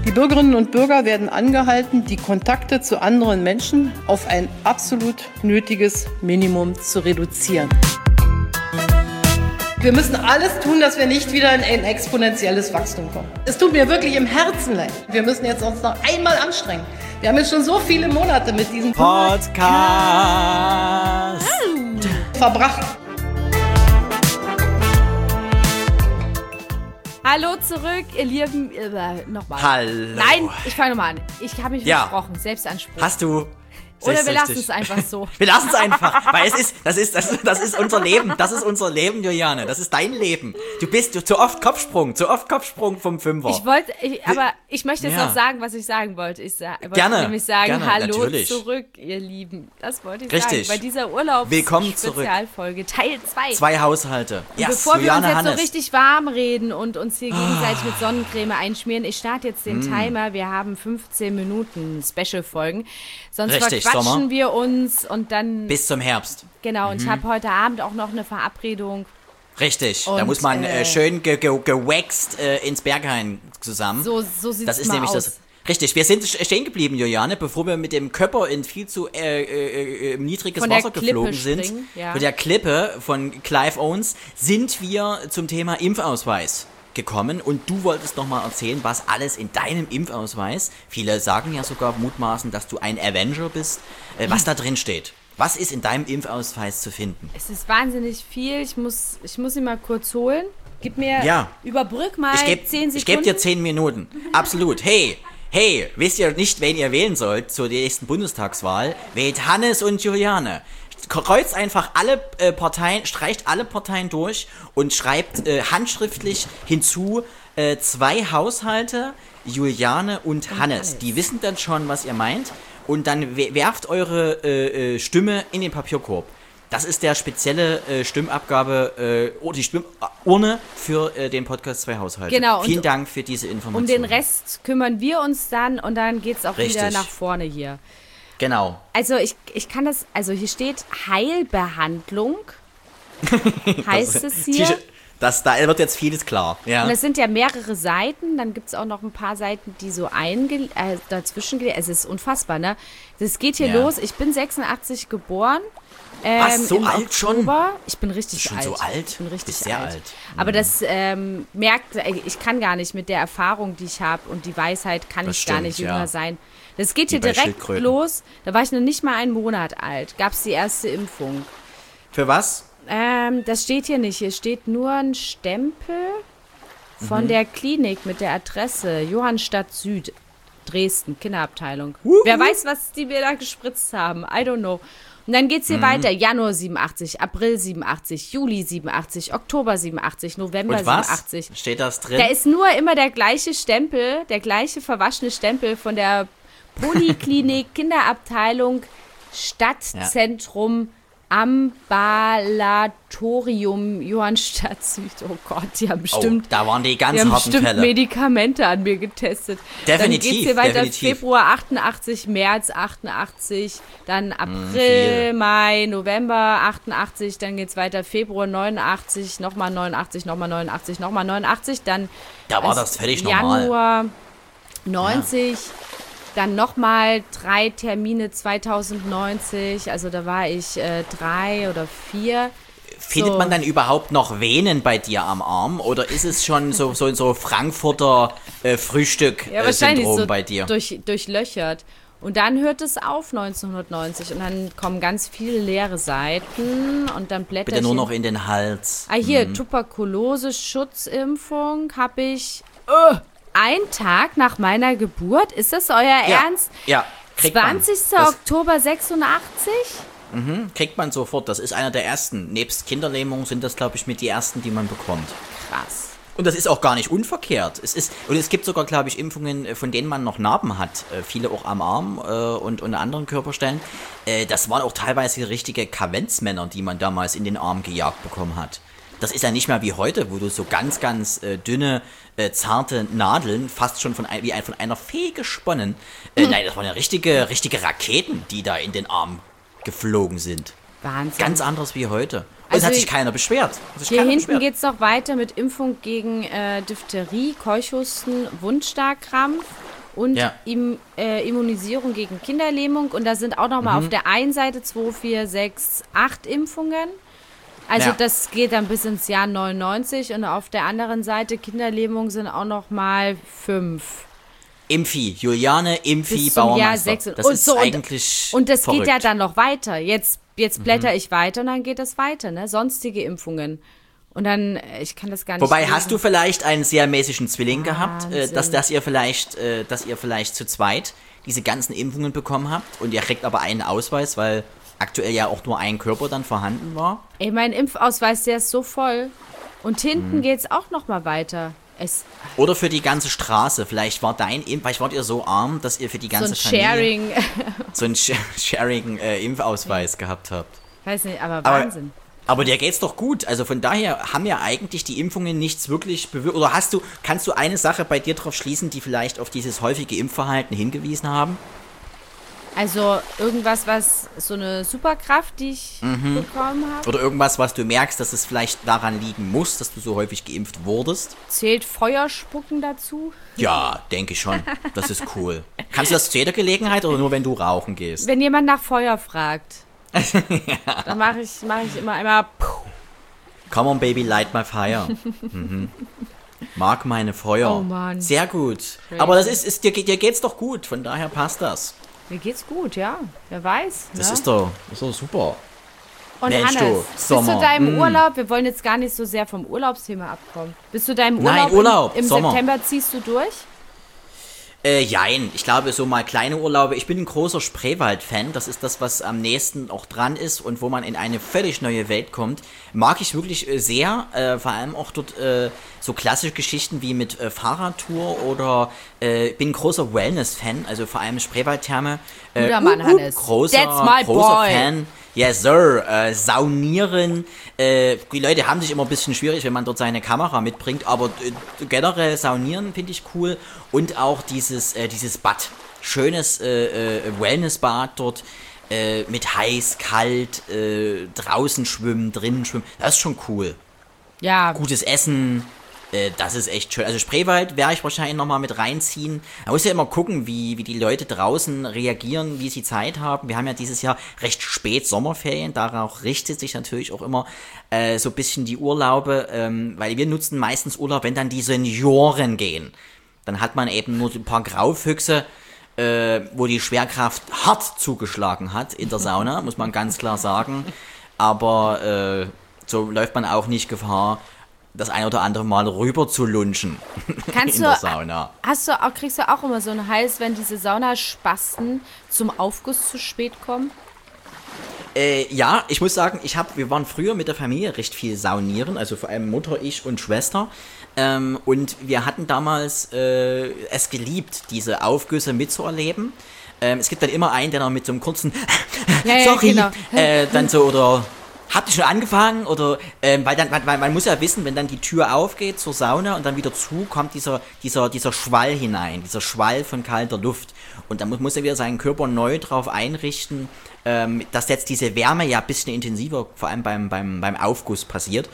Die Bürgerinnen und Bürger werden angehalten, die Kontakte zu anderen Menschen auf ein absolut nötiges Minimum zu reduzieren. Wir müssen alles tun, dass wir nicht wieder in ein exponentielles Wachstum kommen. Es tut mir wirklich im Herzen leid. Wir müssen jetzt uns noch einmal anstrengen. Wir haben jetzt schon so viele Monate mit diesem Podcast verbracht. Hallo zurück, ihr Lieben. Nochmal. Hallo. Nein, ich fange nochmal an. Ich habe mich versprochen. Selbstanspruch. Hast du. Oder wir lassen es einfach so. Wir lassen es einfach, weil das ist unser Leben. Das ist unser Leben, Juliane. Das ist dein Leben. Du bist zu oft Kopfsprung vom Fünfer. Ich möchte jetzt noch sagen, was ich sagen wollte. Ich wollte nämlich sagen, hallo natürlich. Zurück, ihr Lieben. Das wollte ich Richtig. sagen. Bei dieser Willkommen zurück. Spezialfolge Teil 2. 2 Haushalte. Yes, bevor wir uns jetzt so richtig warm reden und uns hier gegenseitig mit Sonnencreme einschmieren, ich starte jetzt den Timer. Wir haben 15 Minuten Special-Folgen. Sonst verquatschen wir uns und dann... Bis zum Herbst. Genau, und ich habe heute Abend auch noch eine Verabredung. Richtig, und, da muss man schön gewaxt ins Berghain zusammen. So sieht es Das ist mal nämlich aus. das. Richtig, wir sind stehen geblieben, Juliane, bevor wir mit dem Körper in viel zu niedriges Wasser geflogen sind. Ja. Von der Klippe von Clive Owens sind wir zum Thema Impfausweis gekommen und du wolltest nochmal erzählen, was alles in deinem Impfausweis, viele sagen ja sogar mutmaßen, dass du ein Avenger bist, was da drin steht. Was ist in deinem Impfausweis zu finden? Es ist wahnsinnig viel, ich muss ihn mal kurz holen. Gib mir, überbrück mal 10 Sekunden. Ich gebe dir 10 Minuten, absolut. Hey, wisst ihr nicht, wen ihr wählen sollt zur nächsten Bundestagswahl? Wählt Hannes und Juliane. Kreuzt einfach alle Parteien, streicht alle Parteien durch und schreibt handschriftlich hinzu 2 Haushalte, Juliane und Hannes. Die wissen dann schon, was ihr meint. Und dann werft eure Stimme in den Papierkorb. Das ist der spezielle Stimmabgabe, die Stimmurne für den Podcast 2 Haushalte. Genau. Vielen Dank für diese Information. Um den Rest kümmern wir uns dann und dann geht es auch wieder nach vorne hier. Genau. Also ich kann das, also hier steht Heilbehandlung, heißt es hier. Da wird jetzt vieles klar. Ja. Und das sind ja mehrere Seiten, dann gibt es auch noch ein paar Seiten, die so dazwischen gehen. Es ist unfassbar, ne? Das geht hier los, ich bin 86 geboren. Was, so alt Oktober. schon? Ich bin richtig schon alt. So alt? Ich bin richtig sehr alt. Aber das ich kann gar nicht mit der Erfahrung, die ich habe und die Weisheit kann ich gar nicht jünger sein. Das geht hier direkt los. Da war ich noch nicht mal einen Monat alt. Gab es die erste Impfung. Für was? Das steht hier nicht. Hier steht nur ein Stempel von der Klinik mit der Adresse Johannstadt Süd, Dresden, Kinderabteilung. Wer weiß, was die mir da gespritzt haben. I don't know. Und dann geht's hier weiter. Januar 87, April 87, Juli 87, Oktober 87, November und was? 87. Steht das drin? Da ist nur immer der gleiche Stempel, der gleiche verwaschene Stempel von der Poliklinik, Kinderabteilung, Stadtzentrum, Ambulatorium, Johannstadt Süd. Oh Gott, die haben bestimmt, da waren die ganz harten Fälle. Medikamente an mir getestet. Definitiv. Dann geht's hier weiter, Februar 88, März 88, dann April, Mai, November 88, dann geht's weiter, Februar 89, nochmal 89, nochmal 89, nochmal 89, dann da war das völlig normal. Januar 90, dann nochmal 3 Termine 2090, also da war ich 3 oder 4. Findet man dann überhaupt noch Venen bei dir am Arm oder ist es schon so Frankfurter Frühstück-Syndrom so bei dir? Durchlöchert. Und dann hört es auf 1990 und dann kommen ganz viele leere Seiten und dann blätter Bitte nur noch in den Hals. Hier, Tuberkulose-Schutzimpfung habe ich einen Tag nach meiner Geburt. Ist das euer Ernst? Ja, kriegt man. 20. Oktober 86? Kriegt man sofort. Das ist einer der ersten. Nebst Kinderlähmung sind das, glaube ich, mit die ersten, die man bekommt. Krass. Und das ist auch gar nicht unverkehrt. Es gibt sogar, glaube ich, Impfungen, von denen man noch Narben hat. Viele auch am Arm und an anderen Körperstellen. Das waren auch teilweise richtige Kavenzmänner, die man damals in den Arm gejagt bekommen hat. Das ist ja nicht mehr wie heute, wo du so ganz, ganz dünne, zarte Nadeln, fast schon von einer Fee gesponnen. Nein, das waren ja richtige Raketen, die da in den Arm geflogen sind. Wahnsinn. Ganz anders wie heute. Und es hat sich keiner beschwert. Hier hinten geht es noch weiter mit Impfung gegen Diphtherie, Keuchhusten, Wundstarkrampf. und Ja. Immunisierung gegen Kinderlähmung. Und da sind auch nochmal auf der einen Seite 2, 4, 6, 8 Impfungen. Also Ja. das geht dann bis ins Jahr 99. Und auf der anderen Seite Kinderlähmung sind auch nochmal 5. Impfi, Juliane, Impfi, Bis zum Jahr Bauermeister. 6. Das Und ist so, eigentlich und das verrückt. geht ja dann noch weiter. Jetzt blätter ich weiter und dann geht das weiter, ne? Sonstige Impfungen. Und dann, ich kann das gar nicht Wobei, lesen. hast du vielleicht einen sehr mäßigen Zwilling gehabt, Wahnsinn. dass ihr vielleicht zu zweit diese ganzen Impfungen bekommen habt und ihr kriegt aber einen Ausweis, weil aktuell ja auch nur ein Körper dann vorhanden war? Ey, mein Impfausweis, der ist so voll. Und hinten geht's auch noch mal weiter. Oder für die ganze Straße. Vielleicht vielleicht wart ihr so arm, dass ihr für die So ganze ein Familie Sharing. so einen Sharing-Impfausweis gehabt habt. Weiß nicht, aber Wahnsinn. Aber dir geht's doch gut. Also von daher haben ja eigentlich die Impfungen nichts wirklich bewirkt. Oder kannst du eine Sache bei dir drauf schließen, die vielleicht auf dieses häufige Impfverhalten hingewiesen haben? Also irgendwas, was so eine Superkraft, die ich bekommen habe. Oder irgendwas, was du merkst, dass es vielleicht daran liegen muss, dass du so häufig geimpft wurdest? Zählt Feuerspucken dazu? Ja, denke ich schon. Das ist cool. Kannst du das zu jeder Gelegenheit oder nur, wenn du rauchen gehst? Wenn jemand nach Feuer fragt, dann mach ich immer einmal. Come on, baby, light my fire. Mag meine Feuer. Oh Mann. Sehr gut. Crazy. Aber das dir geht's doch gut, von daher passt das. Mir geht's gut, ja. Wer weiß. Das ne? ist doch super. Und Mensch, Hannes, du, bist du Sommer. deinem Urlaub, wir wollen jetzt gar nicht so sehr vom Urlaubsthema abkommen. Bist du deinem Nein, Urlaub, Urlaub, im Sommer. September ziehst du durch? Jein. Ich glaube, so mal kleine Urlaube. Ich bin ein großer Spreewald-Fan. Das ist das, was am nächsten auch dran ist und wo man in eine völlig neue Welt kommt. Mag ich wirklich sehr. Vor allem auch dort so klassische Geschichten wie mit Fahrradtour oder bin ein großer Wellness-Fan. Also vor allem Spreewaldtherme. Guter Mann, Hannes. That's my großer boy. Fan. Yes, sir. Saunieren. Die Leute haben sich immer ein bisschen schwierig, wenn man dort seine Kamera mitbringt, aber generell Saunieren finde ich cool. Und auch dieses Bad. Schönes Wellnessbad dort. Mit heiß, kalt, draußen schwimmen, drinnen schwimmen. Das ist schon cool. Ja, Gutes Essen. Das ist echt schön. Also Spreewald werde ich wahrscheinlich nochmal mit reinziehen. Man muss ja immer gucken, wie die Leute draußen reagieren, wie sie Zeit haben. Wir haben ja dieses Jahr recht spät Sommerferien. Darauf richtet sich natürlich auch immer so ein bisschen die Urlaube. Weil wir nutzen meistens Urlaub, wenn dann die Senioren gehen. Dann hat man eben nur so ein paar Graufüchse, wo die Schwerkraft hart zugeschlagen hat in der Sauna, muss man ganz klar sagen. Aber so läuft man auch nicht Gefahr, das ein oder andere Mal rüber zu lunchen Kannst in du, der Sauna. kriegst du auch immer so einen Hals, wenn diese Saunaspasten zum Aufguss zu spät kommen? Ja, ich muss sagen, wir waren früher mit der Familie recht viel saunieren, also vor allem Mutter, ich und Schwester. Und wir hatten damals es geliebt, diese Aufgüsse mitzuerleben. Es gibt dann immer einen, der noch mit so einem kurzen Sorry, genau. dann so oder habt ihr schon angefangen? Oder weil man muss ja wissen, wenn dann die Tür aufgeht zur Sauna und dann wieder zu, kommt dieser Schwall hinein, dieser Schwall von kalter Luft. Und dann muss er wieder seinen Körper neu drauf einrichten, dass jetzt diese Wärme ja ein bisschen intensiver, vor allem beim Aufguss passiert.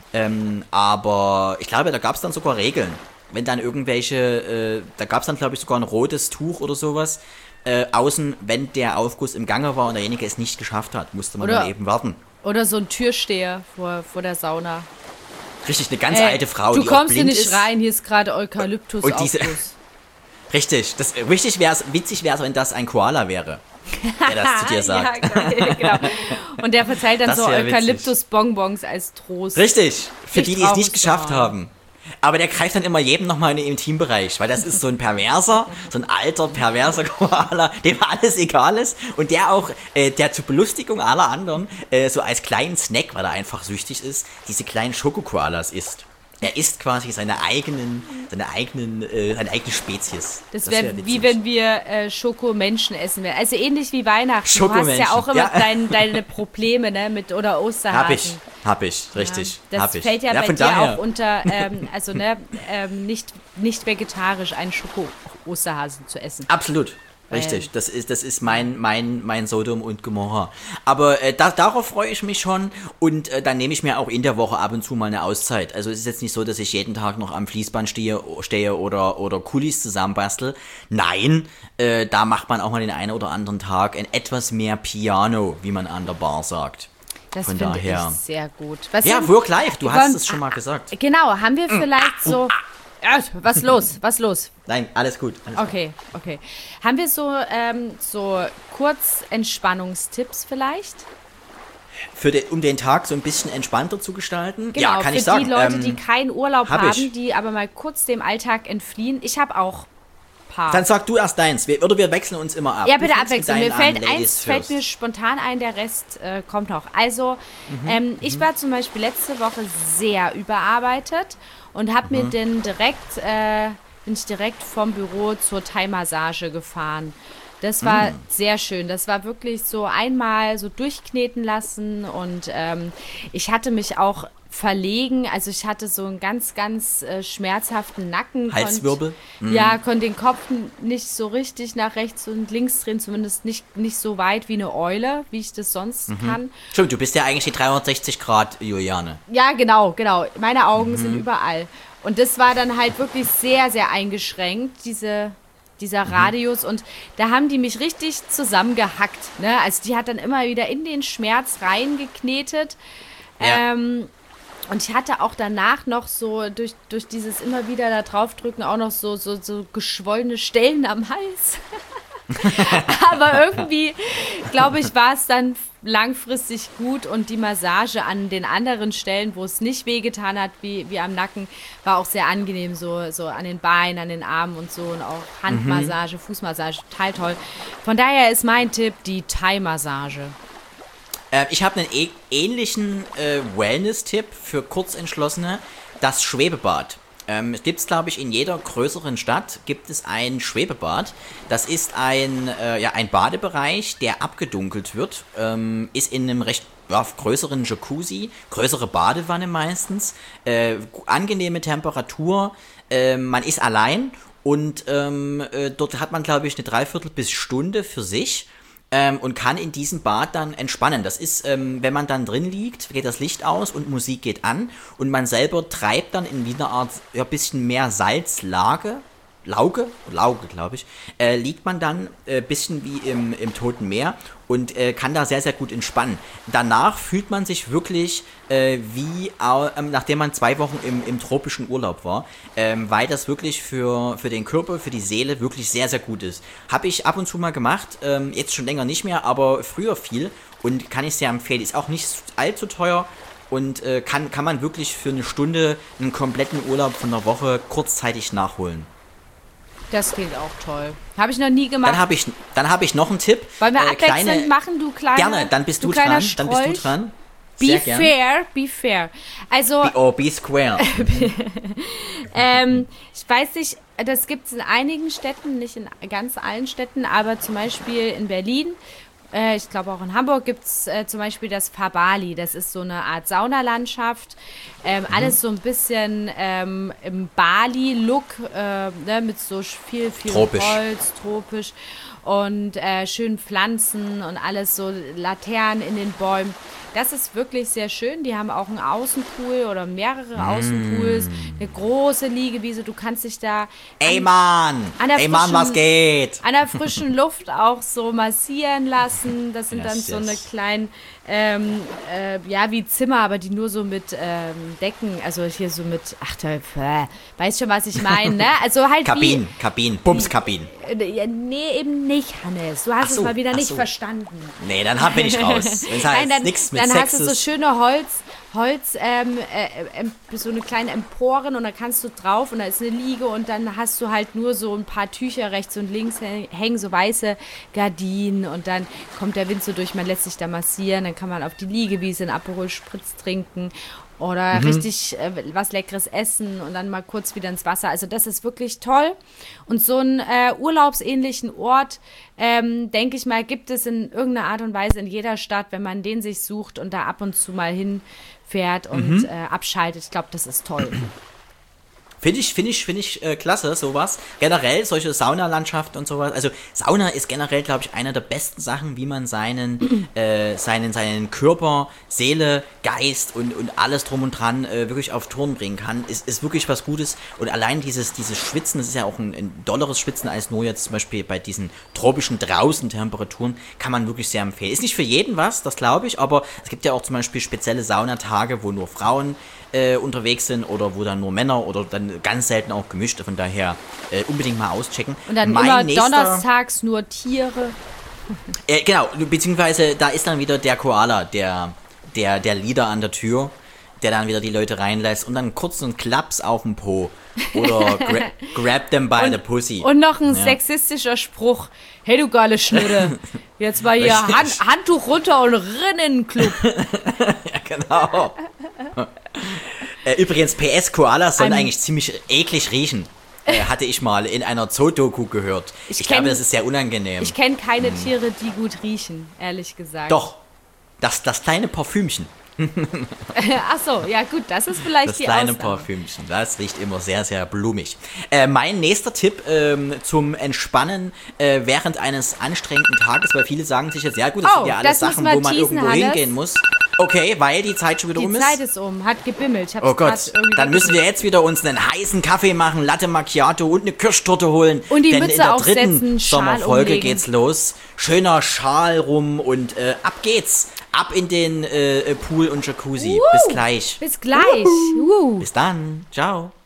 Aber ich glaube, da gab es dann sogar Regeln. Wenn dann da gab es dann, glaube ich, sogar ein rotes Tuch oder sowas. Außen, wenn der Aufguss im Gange war und derjenige es nicht geschafft hat, musste man dann eben warten. Oder so ein Türsteher vor der Sauna. Richtig, eine ganz alte Frau, Du die auch kommst hier blind nicht ist. rein, hier ist gerade Eukalyptus Und diese- Aufguss. Richtig, witzig wäre, wenn das ein Koala wäre, der das zu dir sagt. Ja, genau. Und der verteilt dann Das so wär witzig. Eukalyptus-Bonbons als Trost. Richtig, für Ich die es trau nicht mich geschafft so. haben. Aber der greift dann immer jedem nochmal in den Intimbereich, weil das ist so ein perverser, so ein alter, perverser Koala, dem alles egal ist und der auch, der zur Belustigung aller anderen, so als kleinen Snack, weil er einfach süchtig ist, diese kleinen Schokokoalas isst. Er isst quasi seine eigene Spezies. Das wär wäre witzig. wie wenn wir Schokomenschen essen wären. Also ähnlich wie Weihnachten. Du hast Schokomenschen, ja auch immer ja. deine Probleme, ne, oder Osterhasen. Hab ich, richtig. Das hab ich. fällt ja bei von dir daher, auch unter, nicht vegetarisch, einen Schoko-Osterhasen zu essen. Absolut. Richtig, das ist mein Sodom und Gomorra. Aber darauf freue ich mich schon und dann nehme ich mir auch in der Woche ab und zu mal eine Auszeit. Also es ist jetzt nicht so, dass ich jeden Tag noch am Fließband stehe oder Kulis zusammenbastel. Nein, da macht man auch mal den einen oder anderen Tag etwas mehr Piano, wie man an der Bar sagt. Das Von finde daher. ich sehr gut. Work-Life, du hast es schon mal gesagt. Genau, haben wir vielleicht so... Was los? Nein, alles gut. Okay. Haben wir so Kurzentspannungstipps vielleicht? Um den Tag so ein bisschen entspannter zu gestalten? Genau, ja, kann für ich sagen. die Leute, die keinen Urlaub hab haben, ich. die aber mal kurz dem Alltag entfliehen. Ich habe auch ein paar. Dann sag du erst deins. Wir wechseln uns immer ab. Ja, bitte Du fängst mit abwechseln. Mir deinen fällt an, eins Ladies mir first. spontan ein, der Rest kommt noch. Also, ich war zum Beispiel letzte Woche sehr überarbeitet und habe mir dann bin ich direkt vom Büro zur Thai-Massage gefahren. Das war sehr schön. Das war wirklich so einmal so durchkneten lassen und ich hatte mich auch verlegen. Also ich hatte so einen ganz, ganz schmerzhaften Nacken. Halswirbel? Ja, konnte den Kopf nicht so richtig nach rechts und links drehen, zumindest nicht so weit wie eine Eule, wie ich das sonst kann. Stimmt, du bist ja eigentlich die 360 Grad Juliane. Ja, genau. Meine Augen sind überall. Und das war dann halt wirklich sehr, sehr eingeschränkt, dieser Radius. Und da haben die mich richtig zusammengehackt. Ne? Also die hat dann immer wieder in den Schmerz reingeknetet. Ja. Und ich hatte auch danach noch so durch dieses immer wieder da draufdrücken auch noch so geschwollene Stellen am Hals. Aber irgendwie, glaube ich, war es dann langfristig gut und die Massage an den anderen Stellen, wo es nicht wehgetan hat, wie am Nacken, war auch sehr angenehm, so an den Beinen, an den Armen und so und auch Handmassage, Fußmassage, total toll. Von daher ist mein Tipp die Thai-Massage. Ich habe einen ähnlichen Wellness-Tipp für Kurzentschlossene, das Schwebebad. Es gibt es, glaube ich, in jeder größeren Stadt gibt es ein Schwebebad. Das ist ein Badebereich, der abgedunkelt wird, ist in einem recht größeren Jacuzzi, größere Badewanne meistens, angenehme Temperatur, man ist allein und dort hat man, glaube ich, eine Dreiviertel bis Stunde für sich. Und kann in diesem Bad dann entspannen. Das ist, wenn man dann drin liegt, geht das Licht aus und Musik geht an und man selber treibt dann in wie eine Art bisschen mehr Salzlage, Lauge, glaube ich, liegt man dann bisschen wie im Toten Meer und kann da sehr, sehr gut entspannen. Danach fühlt man sich wirklich nachdem man 2 Wochen im tropischen Urlaub war, weil das wirklich für den Körper, für die Seele wirklich sehr, sehr gut ist. Habe ich ab und zu mal gemacht, jetzt schon länger nicht mehr, aber früher viel und kann ich sehr empfehlen. Ist auch nicht allzu teuer und kann man wirklich für eine Stunde einen kompletten Urlaub von einer Woche kurzzeitig nachholen. Das klingt auch toll. Habe ich noch nie gemacht. Dann hab ich noch einen Tipp. Wollen wir abwechselnd machen, du kleiner Gerne, dann bist du dran. Be fair. Also, be square. Ich weiß nicht, das gibt es in einigen Städten, nicht in ganz allen Städten, aber zum Beispiel in Berlin, ich glaube auch in Hamburg gibt es zum Beispiel das Fabali. Das ist so eine Art Saunalandschaft. Alles so ein bisschen im Bali-Look, mit so viel tropisch. Holz, tropisch und schönen Pflanzen und alles so Laternen in den Bäumen. Das ist wirklich sehr schön. Die haben auch einen Außenpool oder mehrere Außenpools, eine große Liegewiese. Du kannst dich da was geht? An der frischen Luft auch so massieren lassen. Das sind dann so eine kleinen, wie Zimmer, aber die nur so mit Decken, also hier so mit, weißt schon, was ich meine, ne? Also halt Kabinen, Bumskabinen. Nee, eben nicht, Hannes. Du hast es mal wieder nicht verstanden. Nee, dann bin ich raus. Wenn es heißt nichts mit dann Sex hast du so schöne Holz, so eine kleine Emporen und da kannst du drauf und da ist eine Liege und dann hast du halt nur so ein paar Tücher rechts und links hängen so weiße Gardinen und dann kommt der Wind so durch, man lässt sich da massieren, dann kann man auf die Liegewiese einen Aperol Spritz trinken oder richtig was Leckeres essen und dann mal kurz wieder ins Wasser. Also das ist wirklich toll. Und so einen urlaubsähnlichen Ort, denke ich mal, gibt es in irgendeiner Art und Weise in jeder Stadt, wenn man den sich sucht und da ab und zu mal hinfährt und abschaltet. Ich glaube, das ist toll. Finde ich klasse, sowas. Generell solche Saunalandschaften und sowas. Also Sauna ist generell, glaube ich, eine der besten Sachen, wie man seinen Körper, Seele, Geist und alles drum und dran wirklich auf Touren bringen kann. Ist wirklich was Gutes. Und allein dieses Schwitzen, das ist ja auch ein dolleres Schwitzen als nur jetzt zum Beispiel bei diesen tropischen draußen Temperaturen, kann man wirklich sehr empfehlen. Ist nicht für jeden was, das glaube ich, aber es gibt ja auch zum Beispiel spezielle Saunatage, wo nur Frauen unterwegs sind oder wo dann nur Männer oder dann ganz selten auch gemischt. Von daher unbedingt mal auschecken. Und dann immer donnerstags nur Tiere. Genau, beziehungsweise da ist dann wieder der Koala, der Leader an der Tür, der dann wieder die Leute reinlässt und dann kurz so einen Klaps auf den Po oder grab them by the pussy. Und noch ein sexistischer Spruch. Hey, du geile Schnitte. Jetzt mal hier Handtuch runter und rinn in den Club. Ja, genau. Übrigens, PS, Koalas sollen eigentlich ziemlich eklig riechen. Hatte ich mal in einer Zoo-Doku gehört. Ich glaube, das ist sehr unangenehm. Ich kenne keine Tiere, die gut riechen, ehrlich gesagt. Doch, das kleine Parfümchen. Ach so, ja gut, das ist vielleicht das die kleine Ausnahme. Parfümchen, das riecht immer sehr, sehr blumig. Mein nächster Tipp zum Entspannen während eines anstrengenden Tages, weil viele sagen sich jetzt, ja gut, das sind ja alles Sachen, wo man irgendwo hingehen muss. Okay, weil die Zeit schon wieder um ist. Die Zeit ist um, hat gebimmelt. Oh Gott, dann müssen wir jetzt wieder uns einen heißen Kaffee machen, Latte Macchiato und eine Kirschtorte holen. Und die denn Mütze in der aufsetzen, dritten Schal Sommerfolge umlegen. geht's los. Schöner Schal rum und ab geht's. Ab in den Pool und Jacuzzi. Bis gleich. Bis gleich. Bis dann. Ciao.